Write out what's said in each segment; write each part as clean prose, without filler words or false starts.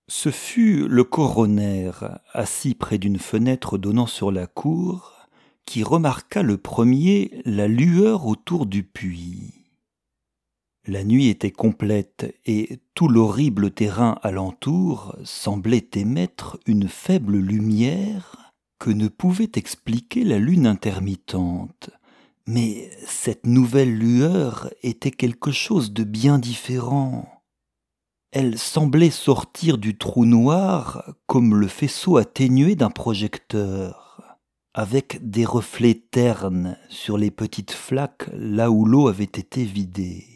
Ce fut le coroner, assis près d'une fenêtre donnant sur la cour, qui remarqua le premier la lueur autour du puits. La nuit était complète et tout l'horrible terrain alentour semblait émettre une faible lumière que ne pouvait expliquer la lune intermittente. Mais cette nouvelle lueur était quelque chose de bien différent. Elle semblait sortir du trou noir comme le faisceau atténué d'un projecteur, avec des reflets ternes sur les petites flaques là où l'eau avait été vidée.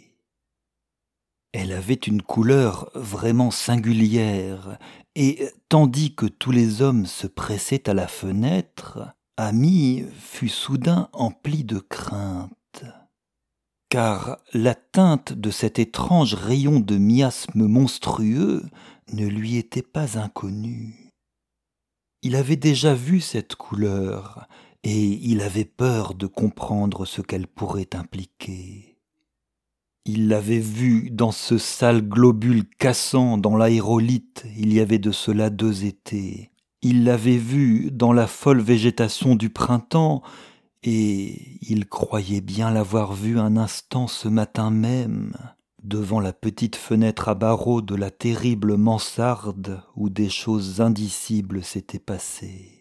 Elle avait une couleur vraiment singulière, et tandis que tous les hommes se pressaient à la fenêtre, Ami fut soudain empli de crainte. Car la teinte de cet étrange rayon de miasme monstrueux ne lui était pas inconnue. Il avait déjà vu cette couleur, et il avait peur de comprendre ce qu'elle pourrait impliquer. Il l'avait vue dans ce sale globule cassant dans l'aérolithe il y avait de cela 2 étés. Il l'avait vue dans la folle végétation du printemps, et il croyait bien l'avoir vue un instant ce matin même, devant la petite fenêtre à barreaux de la terrible mansarde où des choses indicibles s'étaient passées.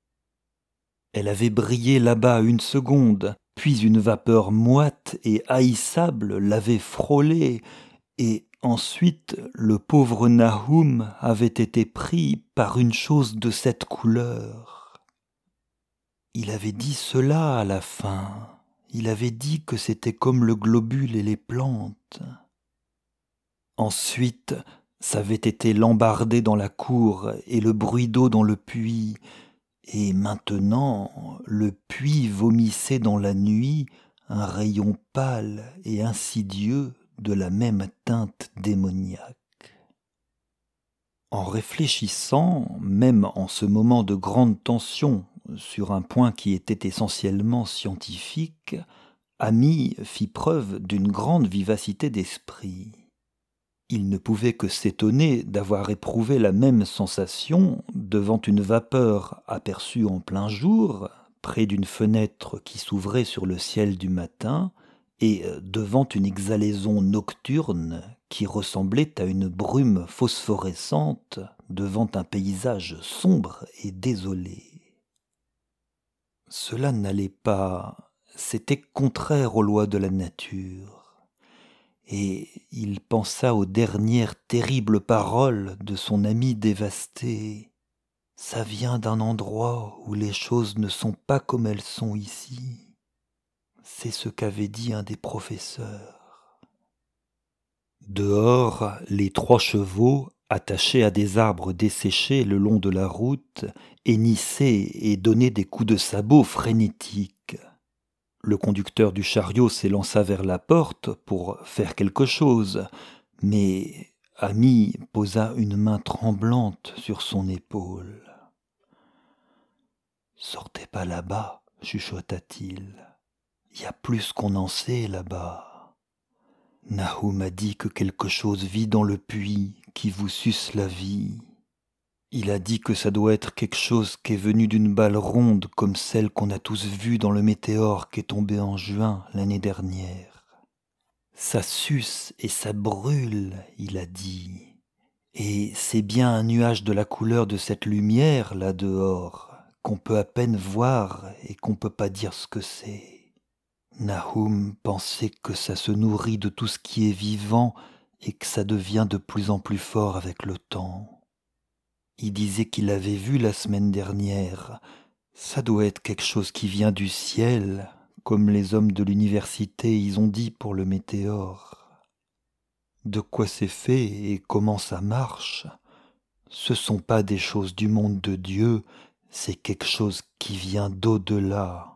Elle avait brillé là-bas 1 seconde, puis une vapeur moite et haïssable l'avait frôlée, et ensuite le pauvre Nahum avait été pris par une chose de cette couleur. Il avait dit cela à la fin. Il avait dit que c'était comme le globule et les plantes. Ensuite, ça avait été l'embardé dans la cour et le bruit d'eau dans le puits. Et maintenant, le puits vomissait dans la nuit un rayon pâle et insidieux de la même teinte démoniaque. En réfléchissant, même en ce moment de grande tension, sur un point qui était essentiellement scientifique, Ami fit preuve d'une grande vivacité d'esprit. Il ne pouvait que s'étonner d'avoir éprouvé la même sensation devant une vapeur aperçue en plein jour, près d'une fenêtre qui s'ouvrait sur le ciel du matin, et devant une exhalaison nocturne qui ressemblait à une brume phosphorescente devant un paysage sombre et désolé. Cela n'allait pas, c'était contraire aux lois de la nature, et il pensa aux dernières terribles paroles de son ami dévasté. Ça vient d'un endroit où les choses ne sont pas comme elles sont ici. C'est ce qu'avait dit un des professeurs. Dehors, les 3 chevaux, attachés à des arbres desséchés le long de la route, hennissaient et donnaient des coups de sabot frénétiques. Le conducteur du chariot s'élança vers la porte pour faire quelque chose, mais Ami posa une main tremblante sur son épaule. « Sortez pas là-bas, chuchota-t-il. Y a plus qu'on en sait là-bas. Nahum a dit que quelque chose vit dans le puits qui vous suce la vie. Il a dit que ça doit être quelque chose qui est venu d'une balle ronde comme celle qu'on a tous vue dans le météore qui est tombé en juin l'année dernière. Ça suce et ça brûle, il a dit. Et c'est bien un nuage de la couleur de cette lumière là dehors qu'on peut à peine voir et qu'on peut pas dire ce que c'est. Nahum pensait que ça se nourrit de tout ce qui est vivant et que ça devient de plus en plus fort avec le temps. Il disait qu'il l'avait vu la semaine dernière. Ça doit être quelque chose qui vient du ciel, comme les hommes de l'université ils ont dit pour le météore. De quoi c'est fait et comment ça marche, ce sont pas des choses du monde de Dieu, c'est quelque chose qui vient d'au-delà.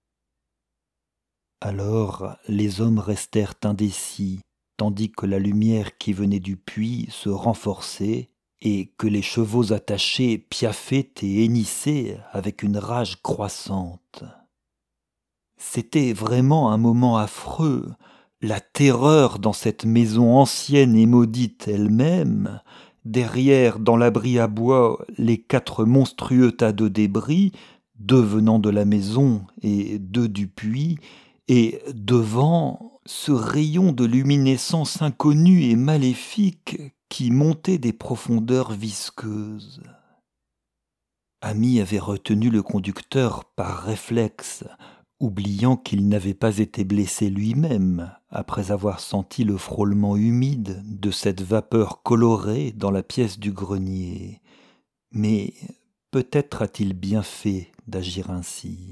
Alors les hommes restèrent indécis, tandis que la lumière qui venait du puits se renforçait et que les chevaux attachés piaffaient et hennissaient avec une rage croissante. C'était vraiment un moment affreux, la terreur dans cette maison ancienne et maudite elle-même, derrière, dans l'abri à bois, les 4 monstrueux tas de débris, 2 venant de la maison et 2 du puits, et devant, ce rayon de luminescence inconnue et maléfique qui montait des profondeurs visqueuses. Ami avait retenu le conducteur par réflexe, oubliant qu'il n'avait pas été blessé lui-même après avoir senti le frôlement humide de cette vapeur colorée dans la pièce du grenier. Mais peut-être a-t-il bien fait d'agir ainsi.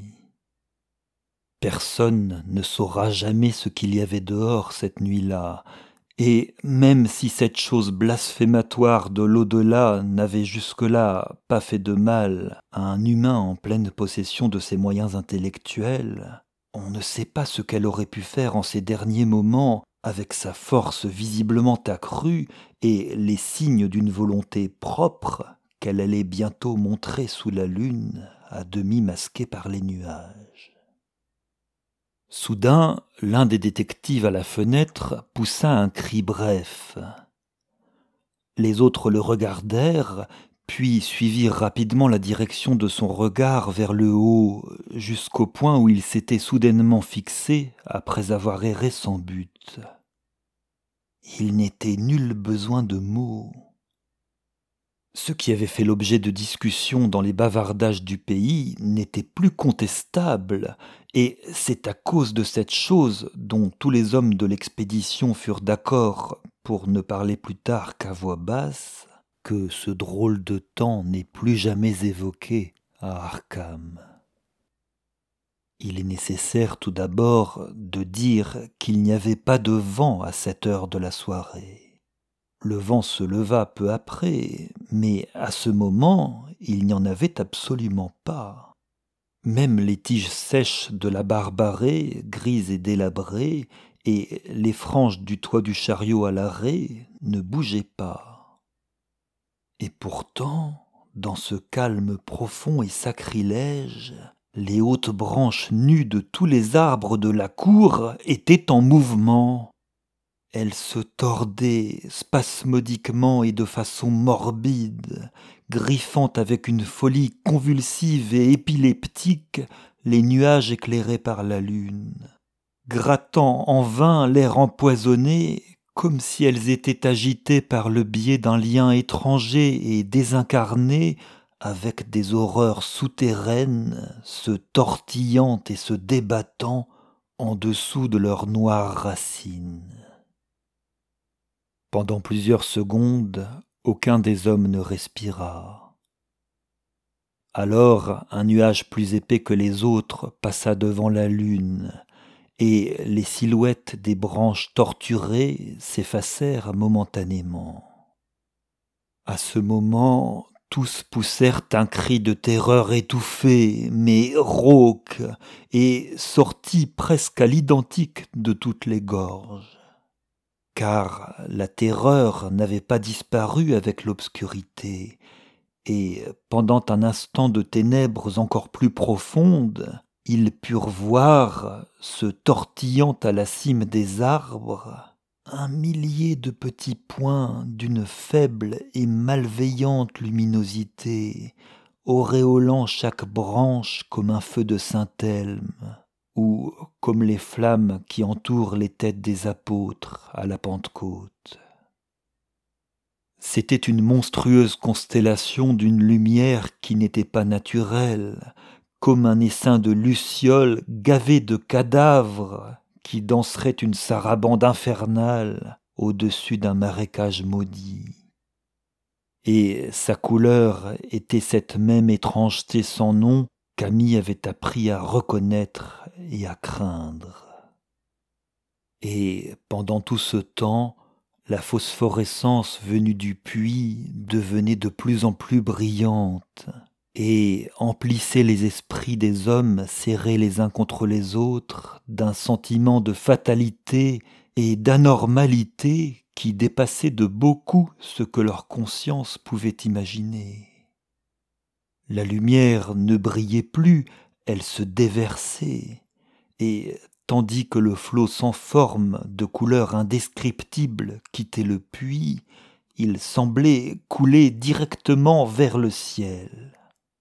Personne ne saura jamais ce qu'il y avait dehors cette nuit-là, et même si cette chose blasphématoire de l'au-delà n'avait jusque-là pas fait de mal à un humain en pleine possession de ses moyens intellectuels, on ne sait pas ce qu'elle aurait pu faire en ces derniers moments avec sa force visiblement accrue et les signes d'une volonté propre qu'elle allait bientôt montrer sous la lune, à demi masquée par les nuages. Soudain, l'un des détectives à la fenêtre poussa un cri bref. Les autres le regardèrent, puis suivirent rapidement la direction de son regard vers le haut, jusqu'au point où il s'était soudainement fixé après avoir erré sans but. Il n'était nul besoin de mots. Ce qui avait fait l'objet de discussions dans les bavardages du pays n'était plus contestable, et c'est à cause de cette chose dont tous les hommes de l'expédition furent d'accord pour ne parler plus tard qu'à voix basse, que ce drôle de temps n'est plus jamais évoqué à Arkham. Il est nécessaire tout d'abord de dire qu'il n'y avait pas de vent à cette heure de la soirée. Le vent se leva peu après, mais à ce moment, il n'y en avait absolument pas. Même les tiges sèches de la barbarée, grises et délabrées, et les franges du toit du chariot à l'arrêt ne bougeaient pas. Et pourtant, dans ce calme profond et sacrilège, les hautes branches nues de tous les arbres de la cour étaient en mouvement. Elles se tordaient spasmodiquement et de façon morbide, griffant avec une folie convulsive et épileptique les nuages éclairés par la lune, grattant en vain l'air empoisonné comme si elles étaient agitées par le biais d'un lien étranger et désincarné avec des horreurs souterraines se tortillant et se débattant en dessous de leurs noires racines. Pendant plusieurs secondes, aucun des hommes ne respira. Alors, un nuage plus épais que les autres passa devant la lune, et les silhouettes des branches torturées s'effacèrent momentanément. À ce moment, tous poussèrent un cri de terreur étouffé, mais rauque, et sortit presque à l'identique de toutes les gorges. Car la terreur n'avait pas disparu avec l'obscurité, et pendant un instant de ténèbres encore plus profondes, ils purent voir, se tortillant à la cime des arbres, un millier de petits points d'une faible et malveillante luminosité, auréolant chaque branche comme un feu de Saint-Elme, ou comme les flammes qui entourent les têtes des apôtres à la Pentecôte. C'était une monstrueuse constellation d'une lumière qui n'était pas naturelle, comme un essaim de lucioles gavées de cadavres qui danserait une sarabande infernale au-dessus d'un marécage maudit. Et sa couleur était cette même étrangeté sans nom qu'Amy avait appris à reconnaître et à craindre. Et pendant tout ce temps, la phosphorescence venue du puits devenait de plus en plus brillante et emplissait les esprits des hommes serrés les uns contre les autres d'un sentiment de fatalité et d'anormalité qui dépassait de beaucoup ce que leur conscience pouvait imaginer. La lumière ne brillait plus, elle se déversait, et tandis que le flot sans forme de couleurs indescriptibles quittait le puits, il semblait couler directement vers le ciel.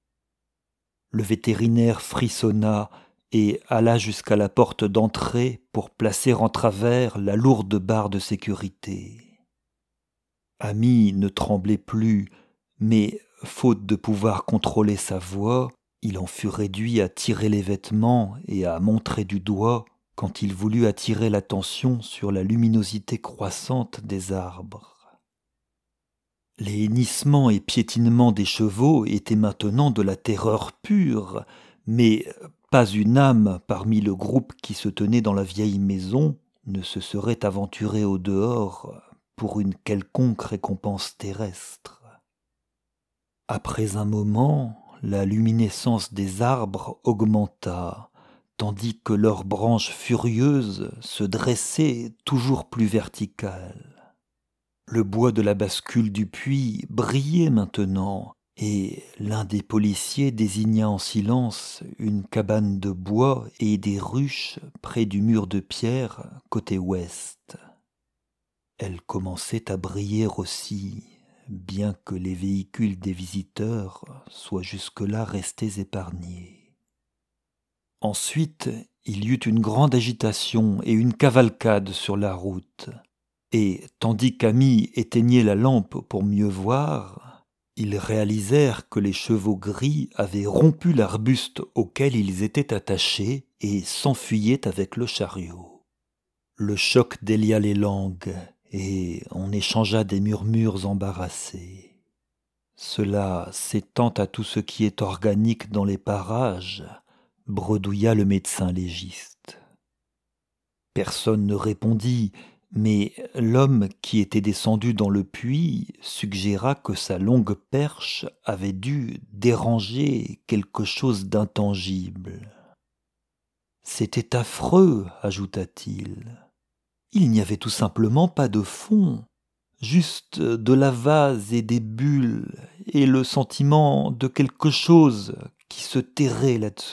Le vétérinaire frissonna et alla jusqu'à la porte d'entrée pour placer en travers la lourde barre de sécurité. Ami ne tremblait plus, mais, faute de pouvoir contrôler sa voix, il en fut réduit à tirer les vêtements et à montrer du doigt quand il voulut attirer l'attention sur la luminosité croissante des arbres. Les hennissements et piétinements des chevaux étaient maintenant de la terreur pure, mais pas une âme parmi le groupe qui se tenait dans la vieille maison ne se serait aventurée au dehors pour une quelconque récompense terrestre. Après un moment, la luminescence des arbres augmenta, tandis que leurs branches furieuses se dressaient toujours plus verticales. Le bois de la bascule du puits brillait maintenant, et l'un des policiers désigna en silence une cabane de bois et des ruches près du mur de pierre côté ouest. Elle commençait à briller aussi, bien que les véhicules des visiteurs soient jusque-là restés épargnés. Ensuite, il y eut une grande agitation et une cavalcade sur la route, et tandis qu'Ami éteignait la lampe pour mieux voir, ils réalisèrent que les chevaux gris avaient rompu l'arbuste auquel ils étaient attachés et s'enfuyaient avec le chariot. Le choc délia les langues, et on échangea des murmures embarrassés. Cela s'étend à tout ce qui est organique dans les parages, bredouilla le médecin légiste. Personne ne répondit, mais l'homme qui était descendu dans le puits suggéra que sa longue perche avait dû déranger quelque chose d'intangible. « C'était affreux, ajouta-t-il. Il n'y avait tout simplement pas de fond, juste de la vase et des bulles et le sentiment de quelque chose qui se terrait là-dessous. »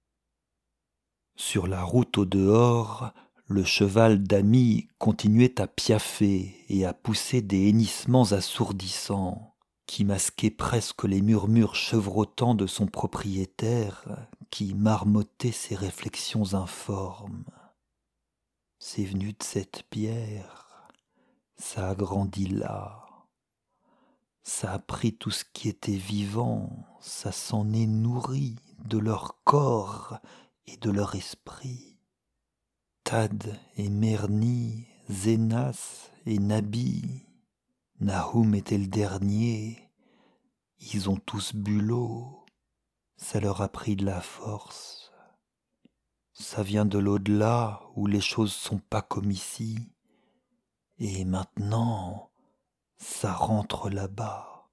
Sur la route au dehors, le cheval d'Ami continuait à piaffer et à pousser des hennissements assourdissants qui masquaient presque les murmures chevrotants de son propriétaire qui marmottait ses réflexions informes. C'est venu de cette pierre, ça a grandi là, ça a pris tout ce qui était vivant, ça s'en est nourri de leur corps et de leur esprit. Tad et Merni, Zénas et Nabi, Nahum était le dernier, ils ont tous bu l'eau, ça leur a pris de la force. Ça vient de l'au-delà où les choses sont pas comme ici. Et maintenant, ça rentre là-bas.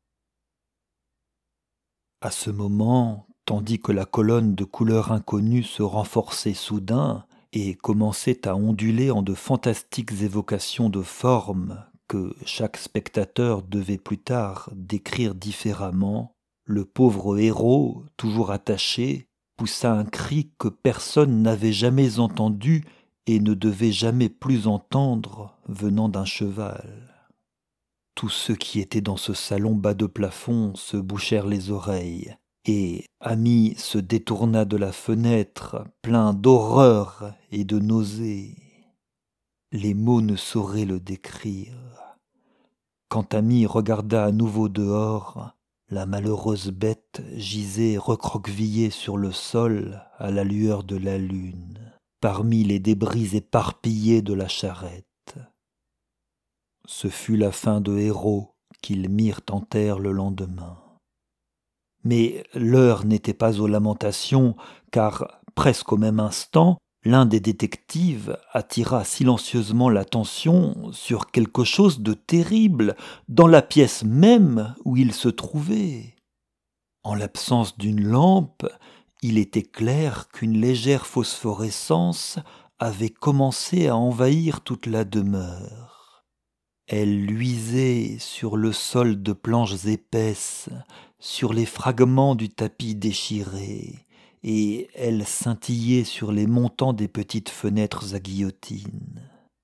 À ce moment, tandis que la colonne de couleurs inconnues se renforçait soudain et commençait à onduler en de fantastiques évocations de formes que chaque spectateur devait plus tard décrire différemment, le pauvre héros, toujours attaché, poussa un cri que personne n'avait jamais entendu et ne devait jamais plus entendre venant d'un cheval. Tous ceux qui étaient dans ce salon bas de plafond se bouchèrent les oreilles, et Ami se détourna de la fenêtre, plein d'horreur et de nausée. Les mots ne sauraient le décrire. Quand Ami regarda à nouveau dehors, la malheureuse bête gisait recroquevillée sur le sol à la lueur de la lune, parmi les débris éparpillés de la charrette. Ce fut la fin de héros qu'ils mirent en terre le lendemain. Mais l'heure n'était pas aux lamentations, car presque au même instant, l'un des détectives attira silencieusement l'attention sur quelque chose de terrible dans la pièce même où il se trouvait. En l'absence d'une lampe, il était clair qu'une légère phosphorescence avait commencé à envahir toute la demeure. Elle luisait sur le sol de planches épaisses, sur les fragments du tapis déchiré, et elle scintillait sur les montants des petites fenêtres à guillotine.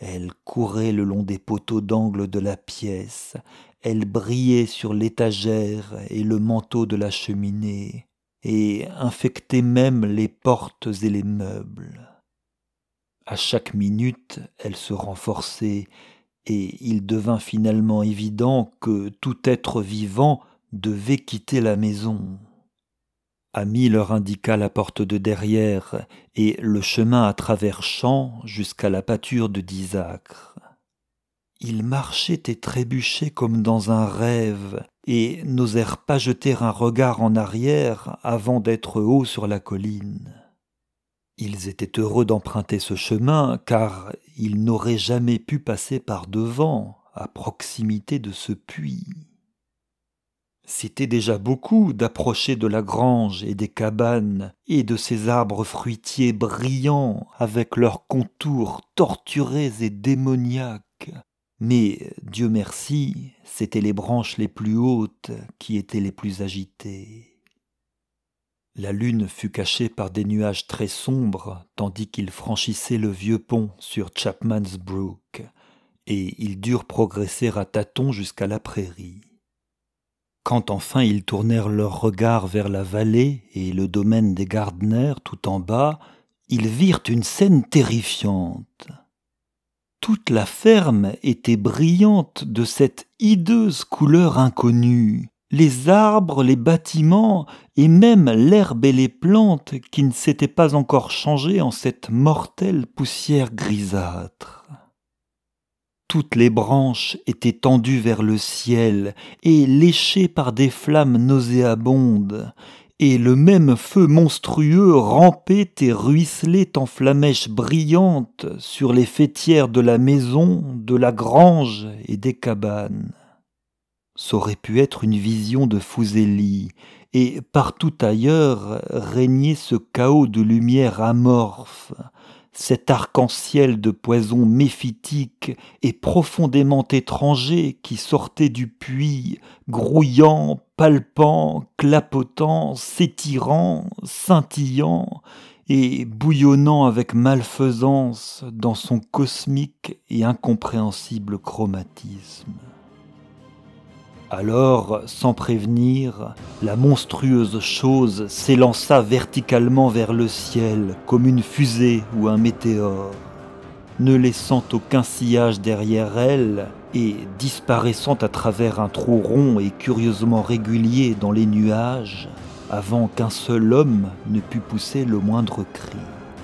Elle courait le long des poteaux d'angle de la pièce, elle brillait sur l'étagère et le manteau de la cheminée, et infectait même les portes et les meubles. À chaque minute, elle se renforçait, et il devint finalement évident que tout être vivant devait quitter la maison. Ami leur indiqua la porte de derrière et le chemin à travers champs jusqu'à la pâture de 10 acres. Ils marchaient et trébuchaient comme dans un rêve et n'osèrent pas jeter un regard en arrière avant d'être haut sur la colline. Ils étaient heureux d'emprunter ce chemin car ils n'auraient jamais pu passer par devant, à proximité de ce puits. C'était déjà beaucoup d'approcher de la grange et des cabanes et de ces arbres fruitiers brillants avec leurs contours torturés et démoniaques. Mais, Dieu merci, c'étaient les branches les plus hautes qui étaient les plus agitées. La lune fut cachée par des nuages très sombres tandis qu'ils franchissaient le vieux pont sur Chapman's Brook, et ils durent progresser à tâtons jusqu'à la prairie. Quand enfin ils tournèrent leurs regards vers la vallée et le domaine des Gardner tout en bas, ils virent une scène terrifiante. Toute la ferme était brillante de cette hideuse couleur inconnue. Les arbres, les bâtiments et même l'herbe et les plantes qui ne s'étaient pas encore changées en cette mortelle poussière grisâtre. Toutes les branches étaient tendues vers le ciel et léchées par des flammes nauséabondes, et le même feu monstrueux rampait et ruisselait en flammèches brillantes sur les faîtières de la maison, de la grange et des cabanes. C'aurait pu être une vision de Fuseli, et partout ailleurs régnait ce chaos de lumière amorphe, cet arc-en-ciel de poison méphitique et profondément étranger qui sortait du puits, grouillant, palpant, clapotant, s'étirant, scintillant et bouillonnant avec malfaisance dans son cosmique et incompréhensible chromatisme. Alors, sans prévenir, la monstrueuse chose s'élança verticalement vers le ciel comme une fusée ou un météore, ne laissant aucun sillage derrière elle et disparaissant à travers un trou rond et curieusement régulier dans les nuages avant qu'un seul homme ne pût pousser le moindre cri.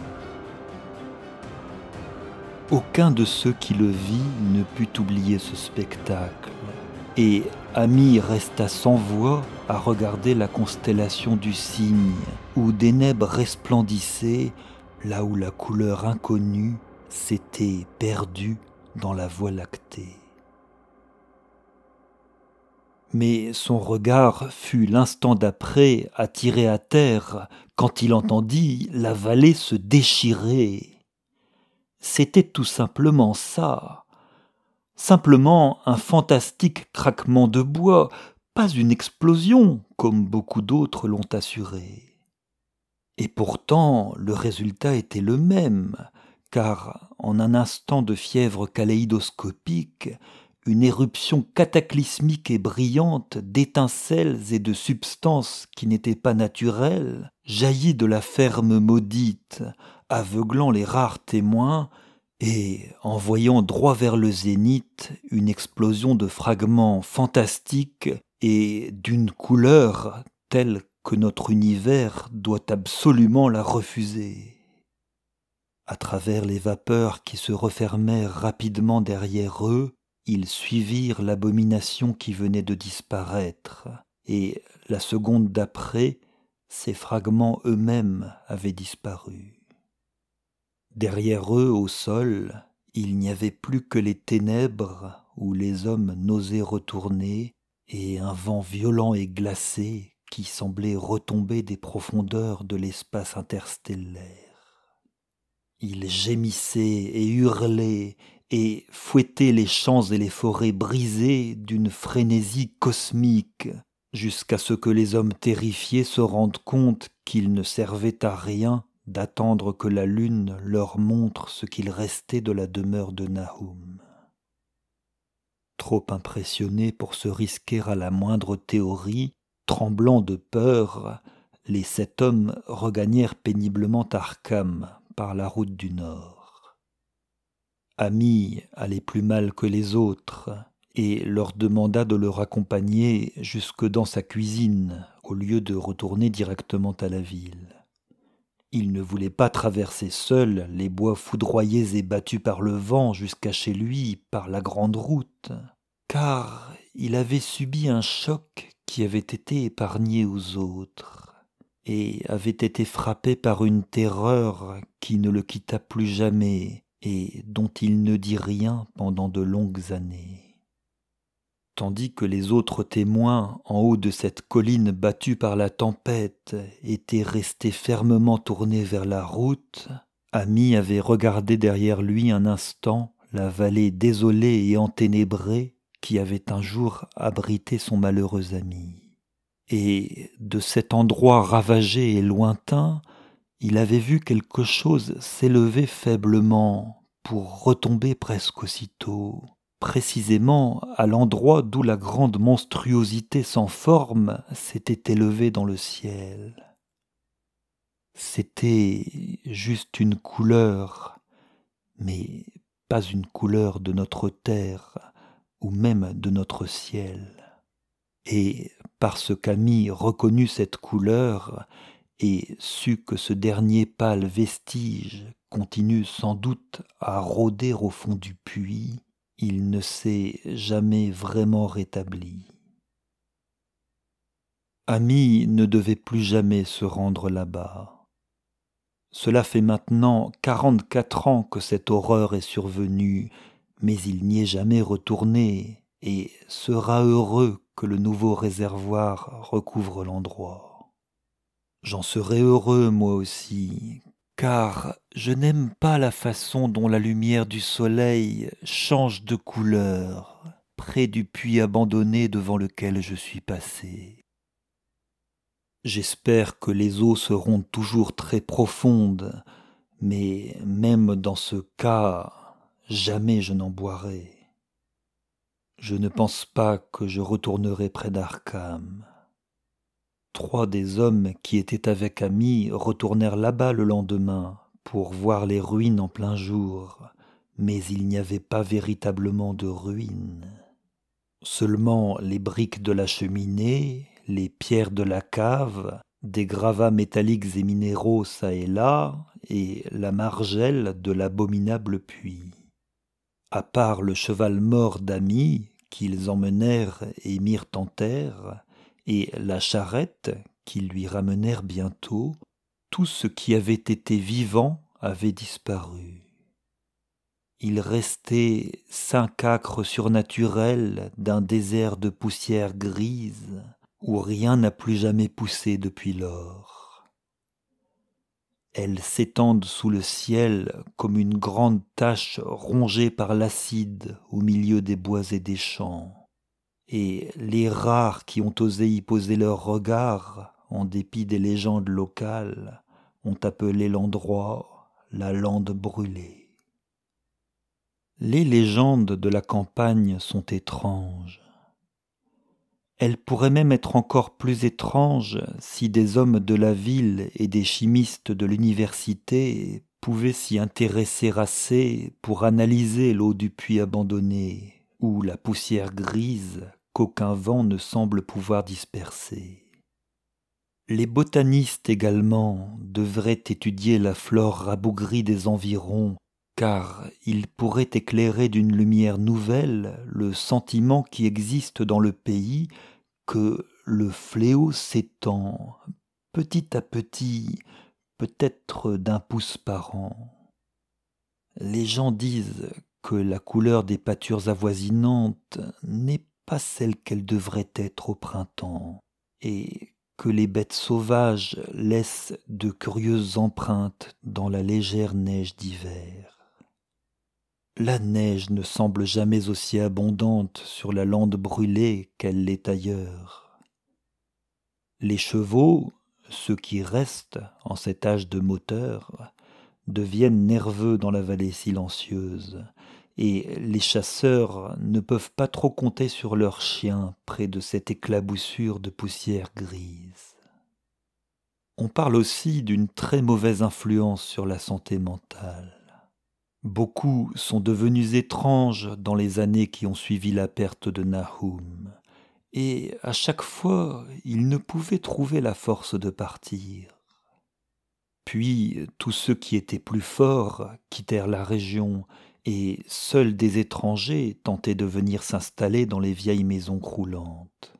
Aucun de ceux qui le vit ne put oublier ce spectacle. Et Ami resta sans voix à regarder la constellation du Cygne, où Déneb resplendissait, là où la couleur inconnue s'était perdue dans la Voie lactée. Mais son regard fut l'instant d'après attiré à terre quand il entendit la vallée se déchirer. C'était tout simplement ça. Simplement un fantastique craquement de bois, pas une explosion, comme beaucoup d'autres l'ont assuré. Et pourtant, le résultat était le même, car en un instant de fièvre kaléidoscopique, une éruption cataclysmique et brillante d'étincelles et de substances qui n'étaient pas naturelles jaillit de la ferme maudite, aveuglant les rares témoins, et envoyant droit vers le zénith une explosion de fragments fantastiques et d'une couleur telle que notre univers doit absolument la refuser. À travers les vapeurs qui se refermèrent rapidement derrière eux, ils suivirent l'abomination qui venait de disparaître, et la seconde d'après, ces fragments eux-mêmes avaient disparu. Derrière eux, au sol, il n'y avait plus que les ténèbres où les hommes n'osaient retourner et un vent violent et glacé qui semblait retomber des profondeurs de l'espace interstellaire. Ils gémissaient et hurlaient et fouettaient les champs et les forêts brisées d'une frénésie cosmique jusqu'à ce que les hommes terrifiés se rendent compte qu'ils ne servaient à rien d'attendre que la lune leur montre ce qu'il restait de la demeure de Nahum. Trop impressionnés pour se risquer à la moindre théorie, tremblants de peur, les 7 hommes regagnèrent péniblement Arkham par la route du nord. Ami allait plus mal que les autres et leur demanda de le raccompagner jusque dans sa cuisine au lieu de retourner directement à la ville. Il ne voulait pas traverser seul les bois foudroyés et battus par le vent jusqu'à chez lui par la grande route, car il avait subi un choc qui avait été épargné aux autres et avait été frappé par une terreur qui ne le quitta plus jamais et dont il ne dit rien pendant de longues années. Tandis que les autres témoins, en haut de cette colline battue par la tempête, étaient restés fermement tournés vers la route, Ami avait regardé derrière lui un instant la vallée désolée et enténébrée qui avait un jour abrité son malheureux ami. Et de cet endroit ravagé et lointain, il avait vu quelque chose s'élever faiblement pour retomber presque aussitôt, précisément à l'endroit d'où la grande monstruosité sans forme s'était élevée dans le ciel. C'était juste une couleur, mais pas une couleur de notre terre ou même de notre ciel. Et parce qu'Ami reconnut cette couleur et sut que ce dernier pâle vestige continue sans doute à rôder au fond du puits, il ne s'est jamais vraiment rétabli. Ami ne devait plus jamais se rendre là-bas. Cela fait maintenant 44 ans que cette horreur est survenue, mais il n'y est jamais retourné et sera heureux que le nouveau réservoir recouvre l'endroit. J'en serai heureux moi aussi, car je n'aime pas la façon dont la lumière du soleil change de couleur près du puits abandonné devant lequel je suis passé. J'espère que les eaux seront toujours très profondes, mais même dans ce cas, jamais je n'en boirai. Je ne pense pas que je retournerai près d'Arkham. 3 des hommes qui étaient avec Ami retournèrent là-bas le lendemain pour voir les ruines en plein jour, mais il n'y avait pas véritablement de ruines. Seulement les briques de la cheminée, les pierres de la cave, des gravats métalliques et minéraux çà et là, et la margelle de l'abominable puits. À part le cheval mort d'Ami, qu'ils emmenèrent et mirent en terre, et la charrette qu'ils lui ramenèrent bientôt, tout ce qui avait été vivant avait disparu. Il restait 5 acres surnaturels d'un désert de poussière grise où rien n'a plus jamais poussé depuis lors. Elles s'étendent sous le ciel comme une grande tache rongée par l'acide au milieu des bois et des champs. Et les rares qui ont osé y poser leur regard, en dépit des légendes locales, ont appelé l'endroit la lande brûlée. Les légendes de la campagne sont étranges. Elles pourraient même être encore plus étranges si des hommes de la ville et des chimistes de l'université pouvaient s'y intéresser assez pour analyser l'eau du puits abandonné ou la poussière grise qu'aucun vent ne semble pouvoir disperser. Les botanistes également devraient étudier la flore rabougrie des environs, car ils pourraient éclairer d'une lumière nouvelle le sentiment qui existe dans le pays que le fléau s'étend petit à petit, peut-être d'1 pouce par an. Les gens disent que la couleur des pâtures avoisinantes n'est pas celle qu'elle devrait être au printemps, et que les bêtes sauvages laissent de curieuses empreintes dans la légère neige d'hiver. La neige ne semble jamais aussi abondante sur la lande brûlée qu'elle l'est ailleurs. Les chevaux, ceux qui restent en cet âge de moteur deviennent nerveux dans la vallée silencieuse, et les chasseurs ne peuvent pas trop compter sur leurs chiens près de cette éclaboussure de poussière grise. On parle aussi d'une très mauvaise influence sur la santé mentale. Beaucoup sont devenus étranges dans les années qui ont suivi la perte de Nahum, et à chaque fois, ils ne pouvaient trouver la force de partir. Puis tous ceux qui étaient plus forts quittèrent la région, et seuls des étrangers tentaient de venir s'installer dans les vieilles maisons croulantes.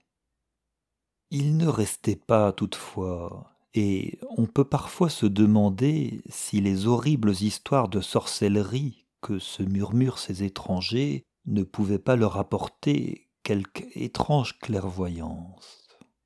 Il ne restait pas toutefois, et on peut parfois se demander si les horribles histoires de sorcellerie que se murmurent ces étrangers ne pouvaient pas leur apporter quelque étrange clairvoyance.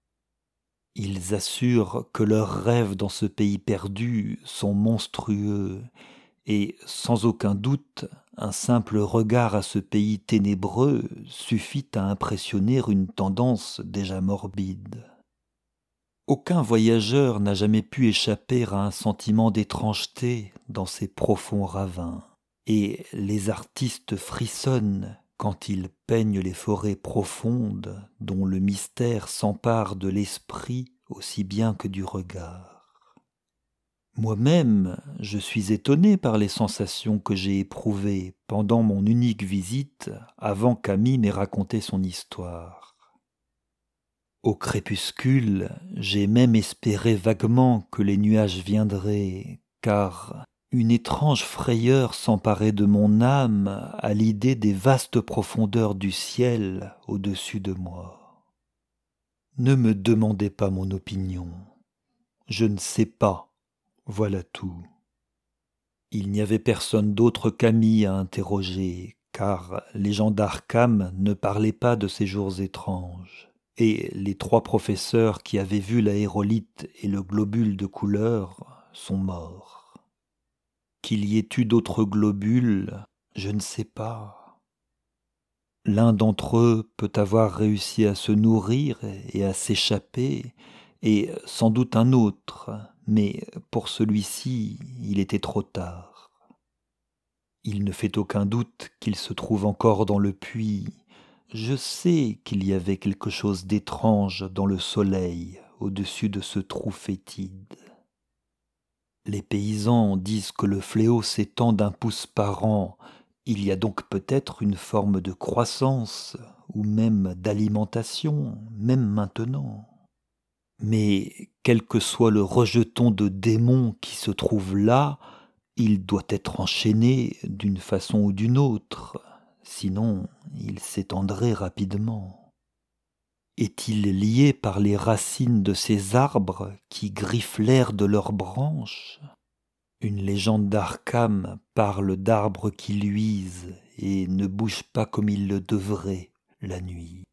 Ils assurent que leurs rêves dans ce pays perdu sont monstrueux, et sans aucun doute, un simple regard à ce pays ténébreux suffit à impressionner une tendance déjà morbide. Aucun voyageur n'a jamais pu échapper à un sentiment d'étrangeté dans ces profonds ravins, et les artistes frissonnent quand ils peignent les forêts profondes dont le mystère s'empare de l'esprit aussi bien que du regard. Moi-même, je suis étonné par les sensations que j'ai éprouvées pendant mon unique visite avant qu'Amy m'ait raconté son histoire. Au crépuscule, j'ai même espéré vaguement que les nuages viendraient, car une étrange frayeur s'emparait de mon âme à l'idée des vastes profondeurs du ciel au-dessus de moi. Ne me demandez pas mon opinion. Je ne sais pas. Voilà tout. Il n'y avait personne d'autre qu'Amy à interroger, car les gens d'Arkham ne parlaient pas de ces jours étranges, et les 3 professeurs qui avaient vu l'aérolithe et le globule de couleur sont morts. Qu'il y ait eu d'autres globules, je ne sais pas. L'un d'entre eux peut avoir réussi à se nourrir et à s'échapper, et sans doute un autre, mais pour celui-ci, il était trop tard. Il ne fait aucun doute qu'il se trouve encore dans le puits. Je sais qu'il y avait quelque chose d'étrange dans le soleil au-dessus de ce trou fétide. Les paysans disent que le fléau s'étend d'1 pouce par an. Il y a donc peut-être une forme de croissance, ou même d'alimentation, même maintenant. Mais quel que soit le rejeton de démons qui se trouve là, il doit être enchaîné d'une façon ou d'une autre, sinon il s'étendrait rapidement. Est-il lié par les racines de ces arbres qui griffent l'air de leurs branches ? Une légende d'Arkham parle d'arbres qui luisent et ne bougent pas comme ils le devraient la nuit.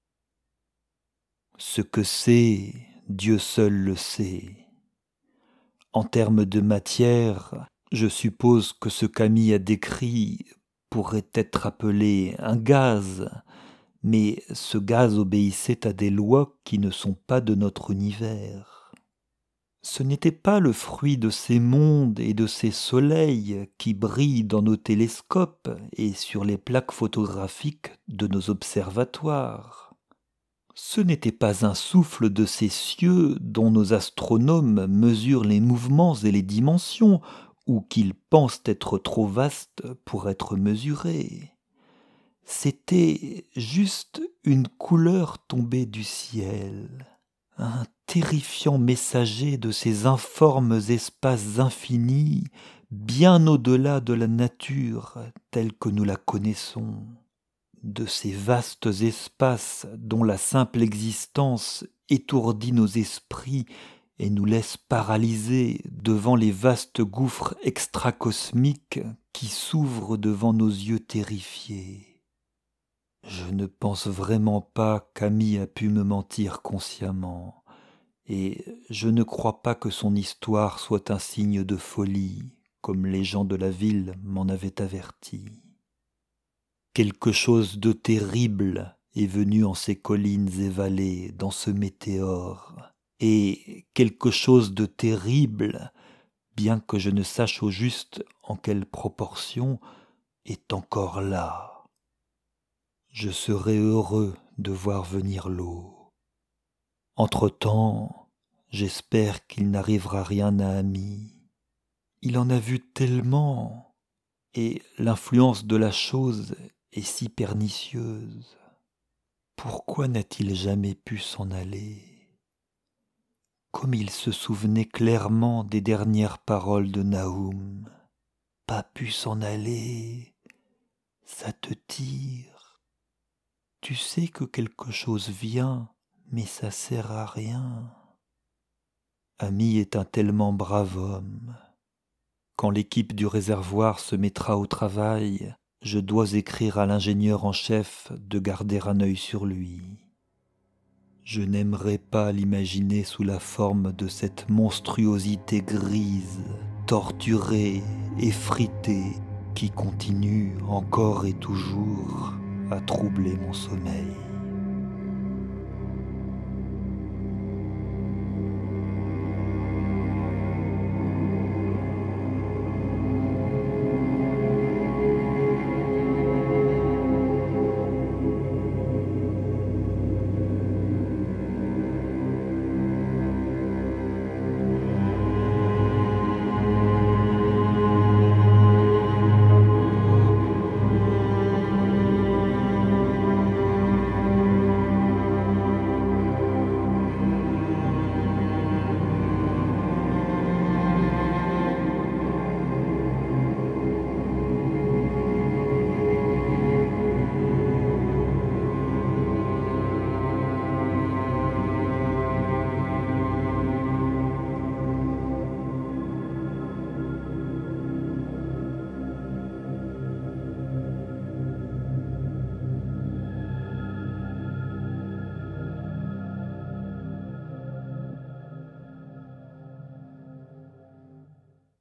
Ce que c'est, Dieu seul le sait. En termes de matière, je suppose que ce qu'Amy a décrit pourrait être appelé un gaz, mais ce gaz obéissait à des lois qui ne sont pas de notre univers. Ce n'était pas le fruit de ces mondes et de ces soleils qui brillent dans nos télescopes et sur les plaques photographiques de nos observatoires. Ce n'était pas un souffle de ces cieux dont nos astronomes mesurent les mouvements et les dimensions, ou qu'ils pensent être trop vastes pour être mesurés. C'était juste une couleur tombée du ciel, un terrifiant messager de ces informes espaces infinis, bien au-delà de la nature telle que nous la connaissons. De ces vastes espaces dont la simple existence étourdit nos esprits et nous laisse paralysés devant les vastes gouffres extracosmiques qui s'ouvrent devant nos yeux terrifiés. Je ne pense vraiment pas qu'Amy a pu me mentir consciemment, et je ne crois pas que son histoire soit un signe de folie, comme les gens de la ville m'en avaient averti. Quelque chose de terrible est venu en ces collines et vallées, dans ce météore, Et quelque chose de terrible, bien que je ne sache au juste en quelle proportion, est encore là. Je serai heureux de voir venir l'eau. Entre-temps, j'espère qu'il n'arrivera rien à Ami. Il en a vu tellement, et l'influence de la chose est si pernicieuse. Pourquoi n'a-t-il jamais pu s'en aller ? Comme il se souvenait clairement des dernières paroles de Nahum. Pas pu s'en aller, ça te tire. Tu sais que quelque chose vient, mais ça sert à rien. Ami est un tellement brave homme. Quand l'équipe du réservoir se mettra au travail, je dois écrire à l'ingénieur en chef de garder un œil sur lui. Je n'aimerais pas l'imaginer sous la forme de cette monstruosité grise, torturée, effritée, qui continue encore et toujours à troubler mon sommeil.